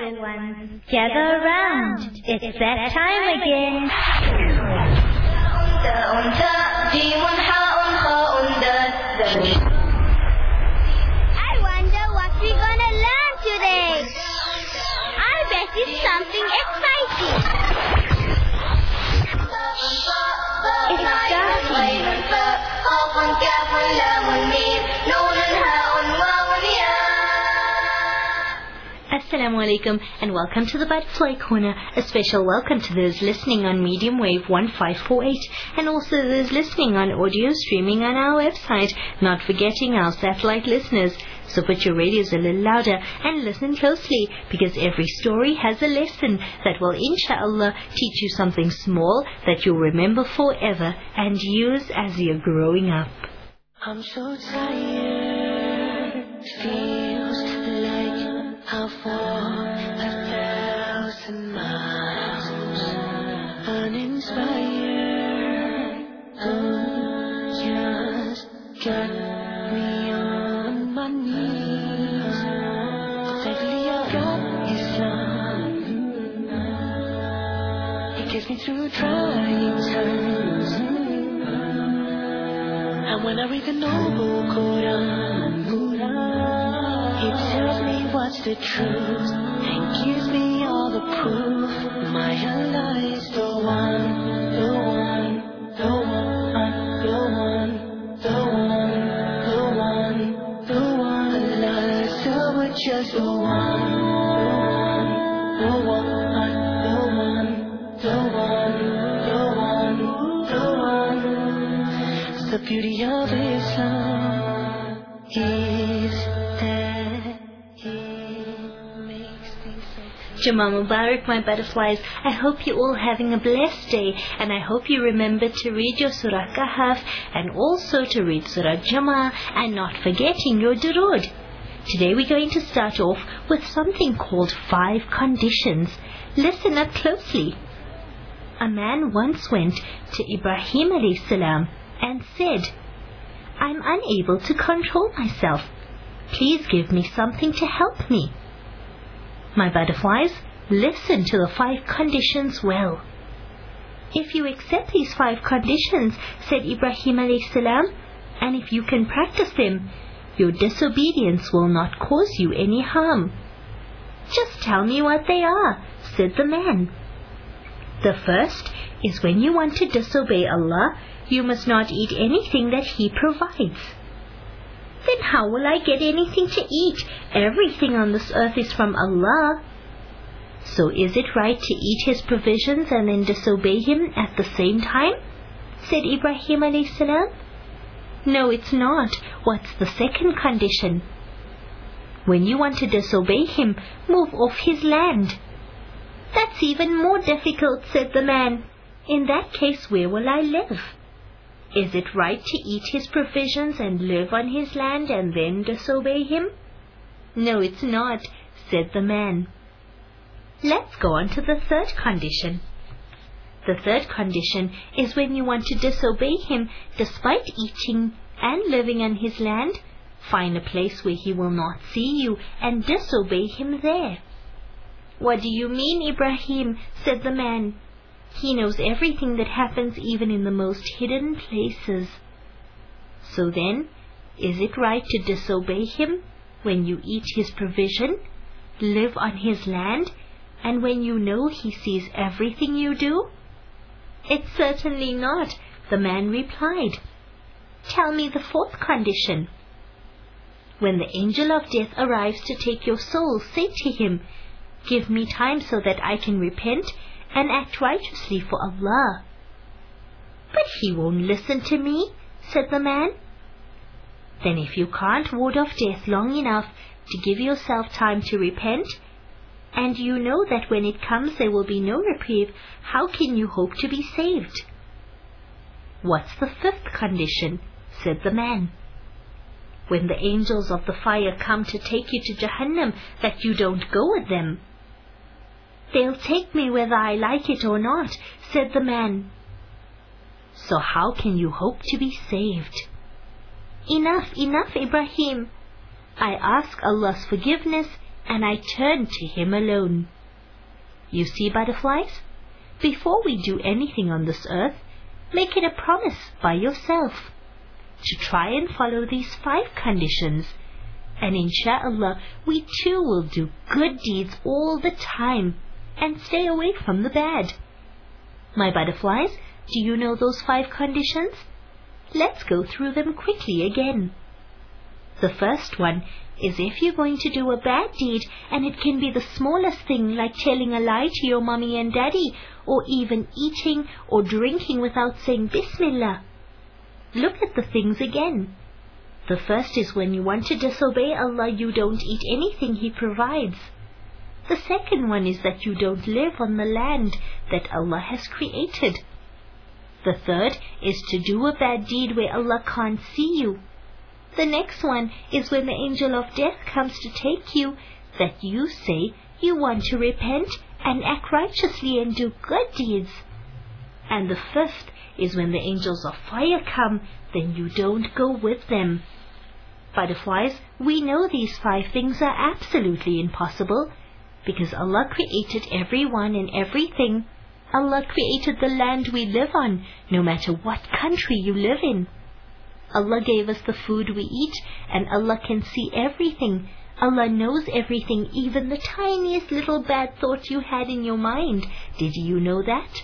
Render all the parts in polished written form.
little ones, gather round. It's that time again. I wonder what we're gonna learn today. I bet it's something exciting. It's Assalamu alaikum and welcome to the Butterfly Corner. A special welcome to those listening on medium wave 1548 and also those listening on audio streaming on our website, not forgetting our satellite listeners. So put your radios a little louder and listen closely, because every story has a lesson that will inshallah teach you something small that you'll remember forever and use as you're growing up. I'm so tired, feels like how far 1,000 miles, uninspired, just got me on my knees. Thankfully I got Islam, it gets me through trying times. And when I read the noble Quran, it tells me what's the truth and gives me all the proof. My Allah is the one, the one, the one, the one, the one, the one, the one. Allah is just the one, the one, the one, the one, the one, the one. The beauty of Islam is that it makes things so Jummah Mubarak, my butterflies. I hope you're all having a blessed day, and I hope you remember to read your Surah Kahf and also to read Surah Jummah and not forgetting your Durud. Today we're going to start off with something called 5 conditions. Listen up closely. A man once went to Ibrahim alayhi salam and said, I'm unable to control myself. Please give me something to help me. My butterflies, listen to the 5 conditions well. If you accept these 5 conditions, said Ibrahim alayhi salam, and if you can practice them, your disobedience will not cause you any harm. Just tell me what they are, said the man. The first is when you want to disobey Allah, you must not eat anything that He provides. Then how will I get anything to eat? Everything on this earth is from Allah. So is it right to eat His provisions and then disobey Him at the same time? Said Ibrahim alayhi salam. No, it's not. What's the second condition? When you want to disobey Him, move off His land. That's even more difficult, said the man. In that case, where will I live? Is it right to eat His provisions and live on His land and then disobey Him? No, it's not, said the man. Let's go on to the third condition. The third condition is when you want to disobey Him despite eating and living on His land, find a place where He will not see you and disobey Him there. What do you mean, Ibrahim? Said the man. He knows everything that happens even in the most hidden places. So then, is it right to disobey Him when you eat His provision, live on His land, and when you know He sees everything you do? It's certainly not, the man replied. Tell me the fourth condition. When the angel of death arrives to take your soul, say to him, give me time so that I can repent and act righteously for Allah. But he won't listen to me, said the man. Then if you can't ward off death long enough to give yourself time to repent, and you know that when it comes there will be no reprieve, how can you hope to be saved? What's the fifth condition? Said the man. When the angels of the fire come to take you to Jahannam, that you don't go with them. They'll take me whether I like it or not, said the man. So how can you hope to be saved? Enough, Ibrahim. I ask Allah's forgiveness and I turn to him alone. You see, butterflies, before we do anything on this earth, make it a promise by yourself to try and follow these 5 conditions, and insha'Allah we too will do good deeds all the time and stay away from the bad. My butterflies, do you know those 5 conditions? Let's go through them quickly again. The first one is if you're going to do a bad deed, and it can be the smallest thing like telling a lie to your mommy and daddy, or even eating or drinking without saying Bismillah. Look at the things again. The first is when you want to disobey Allah, you don't eat anything He provides. The second one is that you don't live on the land that Allah has created. The third is to do a bad deed where Allah can't see you. The next one is when the angel of death comes to take you, that you say you want to repent and act righteously and do good deeds. And the fifth is when the angels of fire come, then you don't go with them. Butterflies, we know these 5 things are absolutely impossible, because Allah created everyone and everything. Allah created the land we live on, no matter what country you live in. Allah gave us the food we eat, and Allah can see everything. Allah knows everything, even the tiniest little bad thought you had in your mind. Did you know that?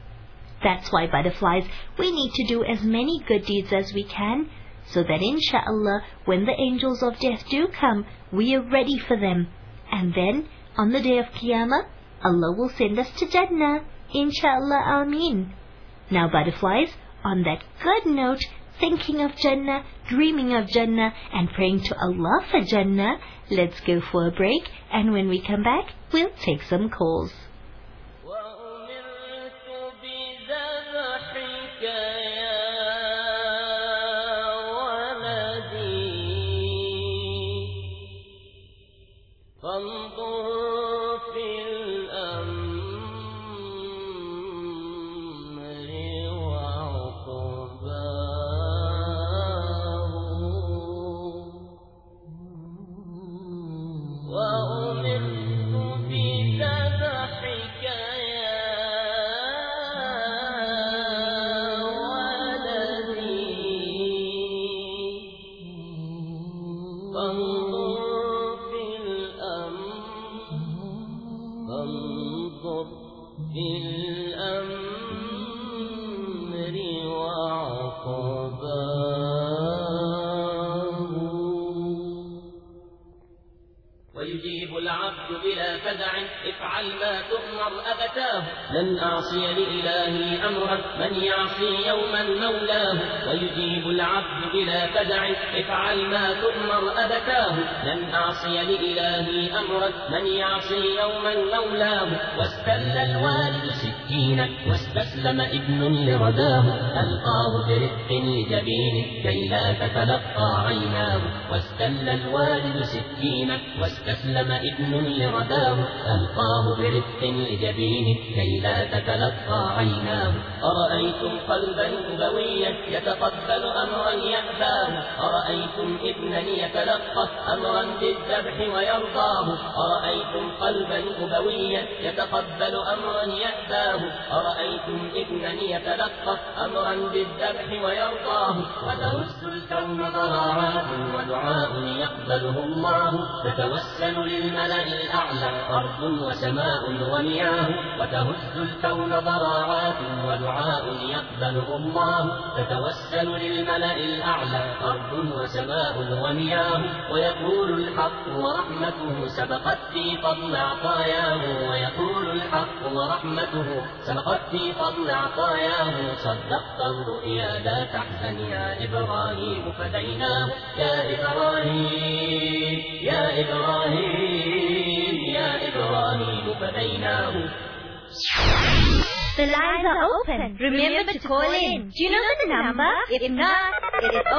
That's why, butterflies, we need to do as many good deeds as we can, so that insha'Allah, when the angels of death do come, we are ready for them. And then, on the day of Qiyamah, Allah will send us to Jannah. Insha'Allah, Ameen. Now, butterflies, on that good note, thinking of Jannah, dreaming of Jannah, and praying to Allah for Jannah, let's go for a break, and when we come back, we'll take some calls. ويجيب العبد بلا فزع افعل ما تؤمر أبتاه لن أعصي لإلهي أمرا من يعصي يوما مولاه ويجيب العبد بلا فزع افعل ما تؤمر أبتاه لن أعصي لإلهي أمرا من يعصي يوما مولاه واستل الوالد سكينا واستسلم ابن لرداه ألقاه برفق لجبينه كي لا تتلقى عيناه واستل الوالد سكينا واستسلم ابن لرداه ألقاه برفق لجبينه كي لا تتلقى عيناه أرأيتم قلبا أبويا يتقبل أمرا يأباه أرأيتم ابنا يتلقى أمرا بالذبح ويرضاه أرأيتم قلبا أبويا يتقبل أمرا يأباه أرأيتم ابنا يتلقى أمرا بالذبح ويرضاه وتهز الكون ضراعات ودعاء يقبله الله تتوسل للملأ الأعلى أرض وسماء ومياه وتهز الكون ضراعات ودعاء يقبله الله تتوسل للملأ الأعلى أرض وسماء ومياه ويقول الحق ورحمته سبقت في فضل عطاياه ويقول الحق ورحمته سبقت في فضل عطاياه صدقت الرؤيا لا تحزن يا إبراهيم فديناه يا إبراهيم يا إبراهيم يا إبراهيم فديناه. The lines are open. Remember to call in. Do you know the number? If not, it is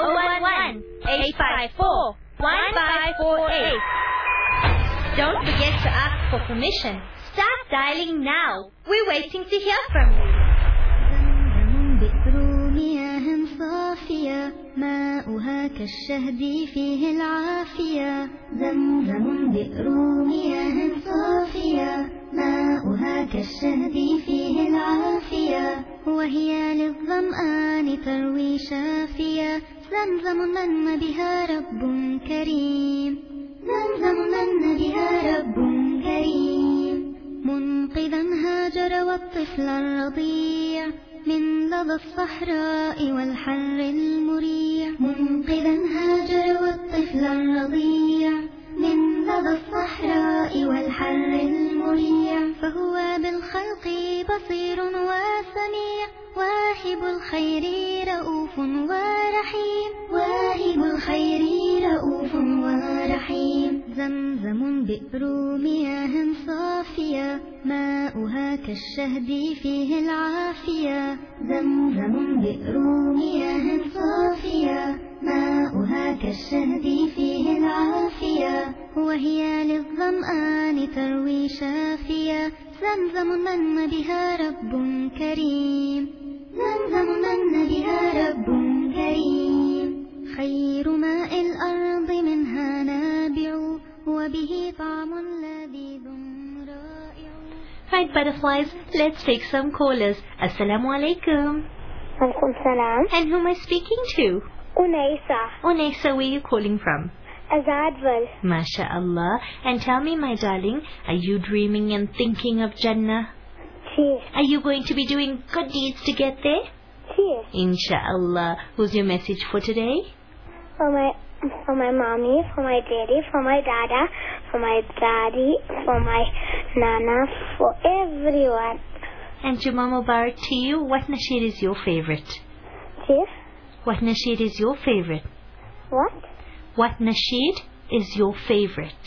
011-854-1548. Don't forget to ask for permission. Start dialing now. We're waiting to hear from you. ماؤها كالشهد فيه العافية زمزم بئر مياه صافية ماؤها كالشهد فيه العافية وهي للظمآن تروي شافية زمزم من بها رب كريم زمزم من بها رب كريم منقذا هاجر والطفل الرضيع من لظى الصحراء والحر المريع منقذا هاجر والطفل الرضيع من لظى الصحراء والحر المريع فهو بالخلق بصير وسميع واهب الخير رؤوف ورحيم واهب الخير رؤوف ورحيم زمزم بئر مياه صافية ماؤها كالشهد فيه العافية زمزم بئر مياه صافية ماؤها كالشهد فيه العافية وهي للظمآن تروي شافية زمزم من بها رب كريم زمزم من بها رب كريم خير ماء الأرض منها نابع وبه طعم لذيذ رائع. Right, butterflies, let's take some callers. Assalamu alaikum. Alaikum salam. And who am I speaking to? Unaisa. Unaisa, where are you calling from? Azadwal. MashaAllah. And tell me, my darling, are you dreaming and thinking of Jannah? Yes. Are you going to be doing good deeds to get there? Yes. Insha'Allah. Who's your message for today? For my mommy, for my daddy, for my dada, for my daddy, for my nana, for everyone. And Jummah Mubarak to you. What nasheed is your favorite? Yes. What nasheed is your favorite? What? What nasheed is your favorite?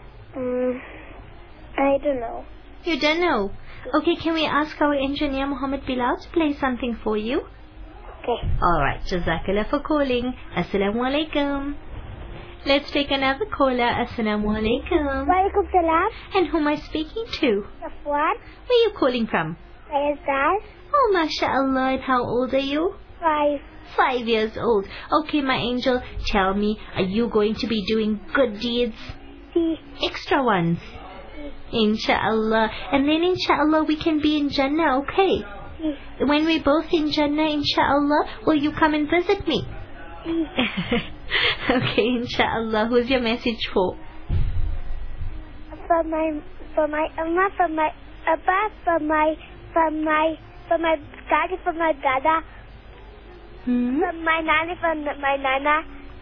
I don't know. You don't know? Okay, can we ask our engineer Muhammad Bilal to play something for you? Okay. Alright, Jazakallah for calling. Assalamu alaikum. Let's take another caller. Assalamu alaikum. Walaikum salam. And who am I speaking to? Safwan. Where are you calling from? Ayazaz. Oh, mashallah. And how old are you? 5. 5 years old. Okay, my angel, tell me, are you going to be doing good deeds? Si. Extra ones? Insha'Allah. And then insha'Allah we can be in Jannah, okay? Si. When we're both in Jannah, insha'Allah, will you come and visit me? Si. Okay, insha'Allah. Who's your message for? For my Amma, for my Abba, for my daddy, for my dada, for my nanny, for my nana,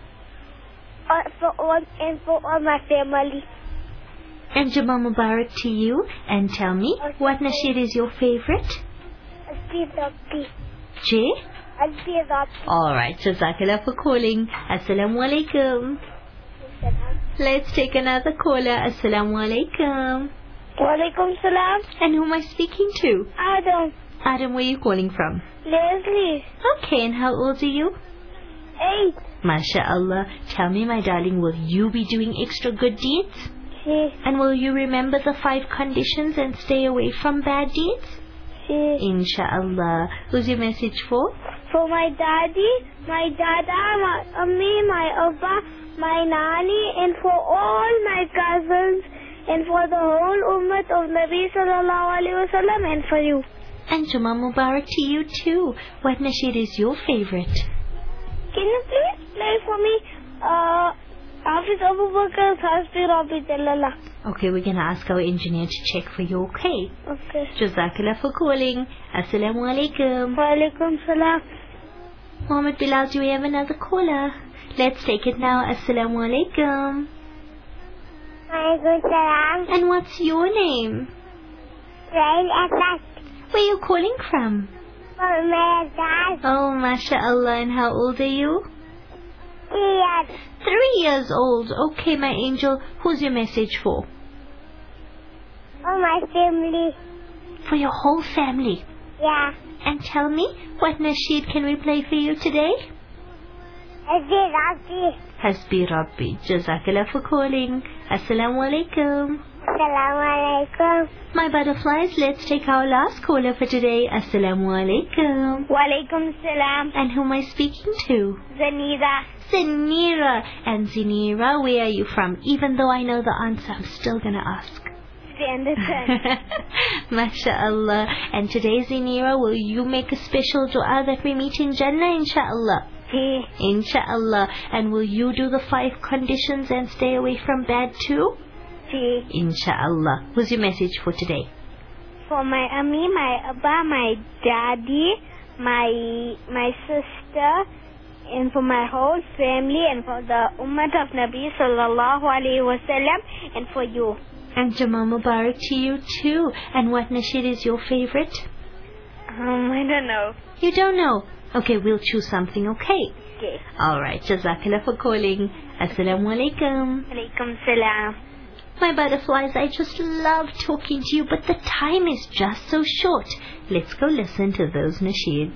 for all my family. And Jummah Mubarak to you. And tell me, what nasheed is your favorite? Al-Rabbi. J? Al-Rabbi. Alright, Jazakallah for calling. Assalamu alaikum. Let's take another caller. Assalamu alaikum. Walaikum salam. And who am I speaking to? Adam. Adam, where are you calling from? Leslie. Okay, and how old are you? 8. MashaAllah. Tell me, my darling, will you be doing extra good deeds? Yes. And will you remember the 5 conditions and stay away from bad deeds? Yes. Insha'Allah. Who's your message for? For my daddy, my dada, my ammi, my abba, my nani, and for all my cousins, and for the whole ummah of Nabi sallallahu alaihi wasallam, and for you. And Jummah Mubarak to you too. What nasheed is your favorite? Can you please play for me Hafiz Abu Bakr's Hasbi Rabbi Jallallah? Okay, we're going to ask our engineer to check for you, okay? Okay. Jazakallah for calling. Assalamu alaikum. Walaikum salam. Muhammad Bilal, do we have another caller? Let's take it now. Assalamu alaikum. Walaikum salam. And what's your name? Rail Asad. Where are you calling from? For my dad. Oh, mashallah. And how old are you? 3 years. 3 years old. Okay, my angel. Who's your message for? For my family. For your whole family. Yeah. And tell me, what nasheed can we play for you today? Hasbi Rabbi. Hasbi Rabbi. Jazakallah for calling. Assalamu alaikum. Assalamu alaikum. alaikum. My butterflies, let's take our last caller for today. Assalamu alaikum. Wa alaikum salam. And who am I speaking to? Zanira. Zinira. And Zinira, where are you from? Even though I know the answer, I'm still going to ask. Anderson. MashaAllah. And today, Zinira, will you make a special dua that we meet in Jannah, inshaAllah? Ji. Inshallah. And will you do the 5 conditions and stay away from bad too? Ji. Inshallah. What's your message for today? For my Ammi, my Abba, my daddy, my sister, and for my whole family, and for the Ummah of Nabi sallallahu alaihi wasallam, and for you. And Juma Mubarak to you too. And what nasheed is your favorite? I don't know. You don't know? Okay, we'll choose something, okay? Okay. Alright, Jazakallah for calling. Assalamu alaikum. Alaikum salam. My butterflies, I just love talking to you, but the time is just so short. Let's go listen to those nasheeds.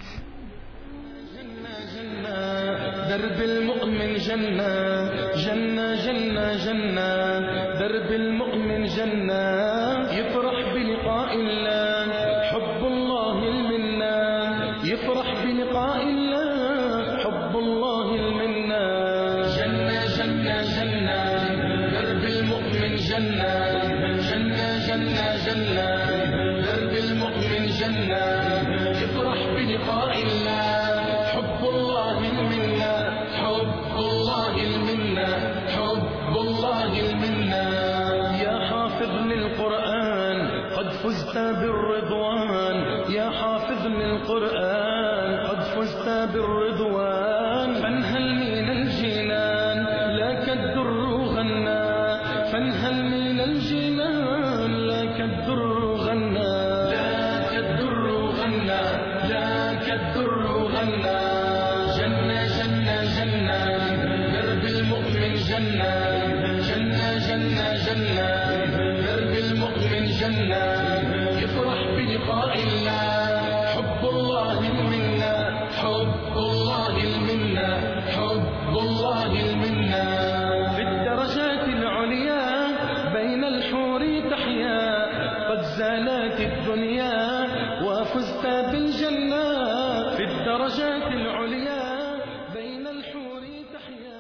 درب المؤمن جنة جنة جنة جنة درب المؤمن جنة يفرح بلقاء الله حب الله المنة يفرح بلقاء الله حب الله المنة جنة جنة جنة درب المؤمن جنة جنة جنة جنة درب المؤمن جنة يفرح بلقاء الله حب الله المنة حب الله المنة حب الله المنة يا حافظ للقرآن قد فزت بالرضوان يا حافظ للقرآن قد فزت بالرضوان فانهل من الجنان لك الدر غنى فانهل من الجنان لك الدر غنى لك الدر غنى لك الدر غنى جنة جنة جنة درب المؤمن جنة جنة جنة جنة درب المؤمن جنة يفرح بلقاء الله حب الله المنة حب الله المنة حب الله المنة في الدرجات العليا بين الحور تحيا قد زالت الدنيا وفزت بالجنة في الدرجات العليا بين الحور تحيا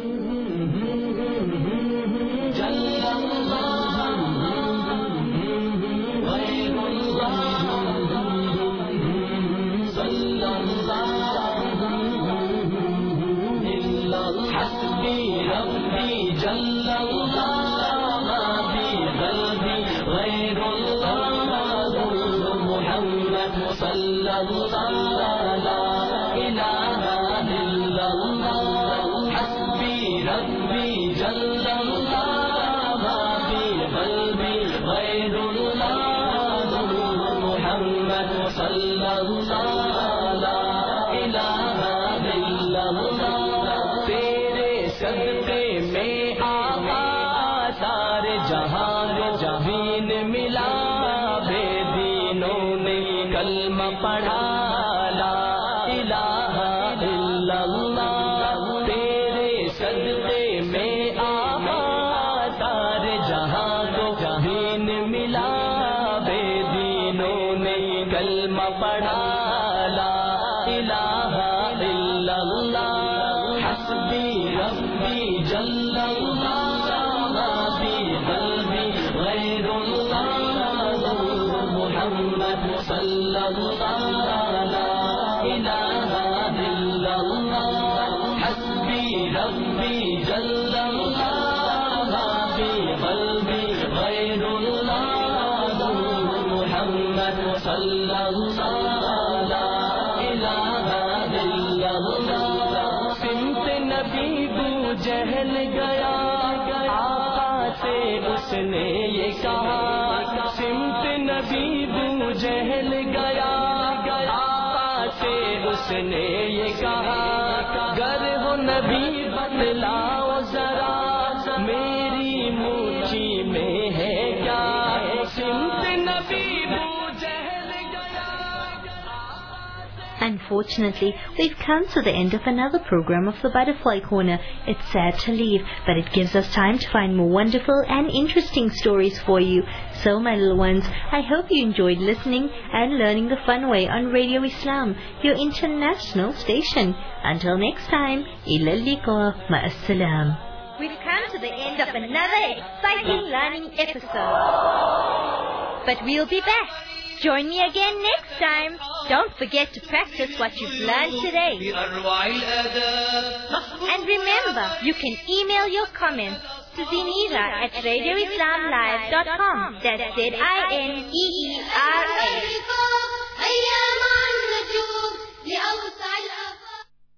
جل الله غير الله صلى الله إلا حسبي ربي جل الله في قلبي غير الله محمد صلى الله لا إله إلا الله حسبي ربي جل الله في قلبي غير الله محمد صلى الله لا إله إلا الله तेरे सदक़े में आका सारे जहान जबीन मिला बेदीनों ने कलमा पढ़ा ला इलाहा इल्लल्लाह तेरे सदक़े में आका सारे जहान जबीन मिला बेदीनों ने कलमा पढ़ा ला इलाहा इल्लल्लाह हस्बी रब्बी जल्लल्लाह भी क़ल्बी गैरुल्लाह मुहम्मद सल्लल्लाह ला इलाहा इल्लल्लाह हस्बी रब्बी जल्लल्लाह भी क़ल्बी गैरुल्लाह मुहम्मद सल्लल्लाह ला इलाहा इल्लल्लाह सिमत नबी बू जहल गया आका से उसने ये कहा सिमत नबी बू जहल गया आका से उसने ये कहा गर हो नबी बतलाओ जरा मेरी मुट्ठी में है क्या सिमत नबी बू जहल गया Unfortunately, we've come to the end of another program of the Butterfly Corner. It's sad to leave, but it gives us time to find more wonderful and interesting stories for you. So, my little ones, I hope you enjoyed listening and learning the fun way on Radio Islam, your international station. Until next time, ila liqa, ma'assalam. We've come to the end of another exciting learning episode. But we'll be back. Join me again next time. Don't forget to practice what you've learned today. And remember, you can email your comments to Zinira at radioislamlive.com. That's ZINEERA